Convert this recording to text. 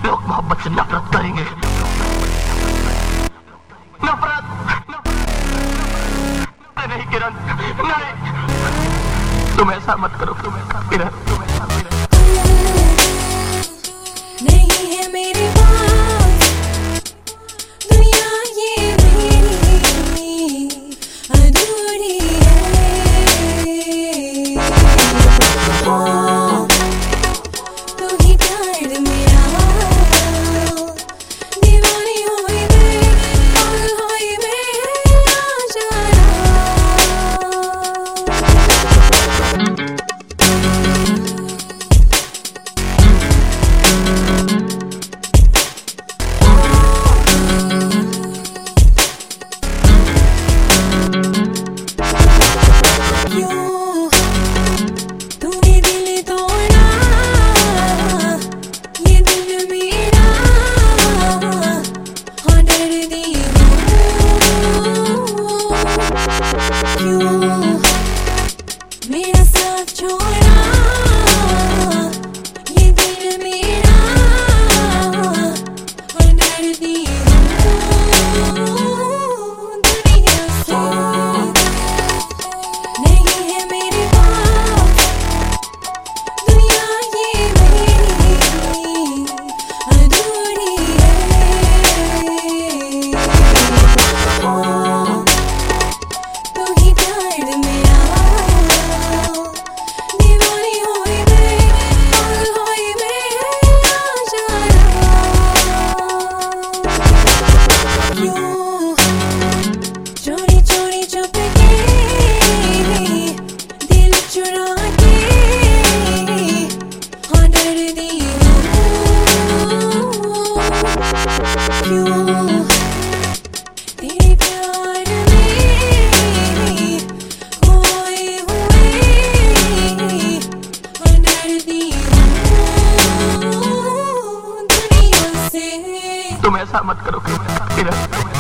लोग मोहब्बत से नफरत करेंगे। नफरत नहीं किरण, नहीं, तुम ऐसा मत करो किरण, तुम ऐसा नहीं है मेरे पास दुनिया, ये मेरी अधूरी है। हो तू ही प्यार मेरा, दीवानी हुई मैं, पागल हुई मैं, आशिक़। मेरा साथ छोड़ा, ये दिल मेरा, और डरती हूँ दुनिया से। नहीं है मेरे पास दुनिया, ये मेरी अधूरी है। हो तू ही प्यार मेरा, चोरी चोरी चुप के दिल चुरा के, हाँ डरती हूँ क्यों तेरे प्यार में खोए हुए, हाँ डरती हूँ दुनिया से। तुम ऐसा मत करो किरण।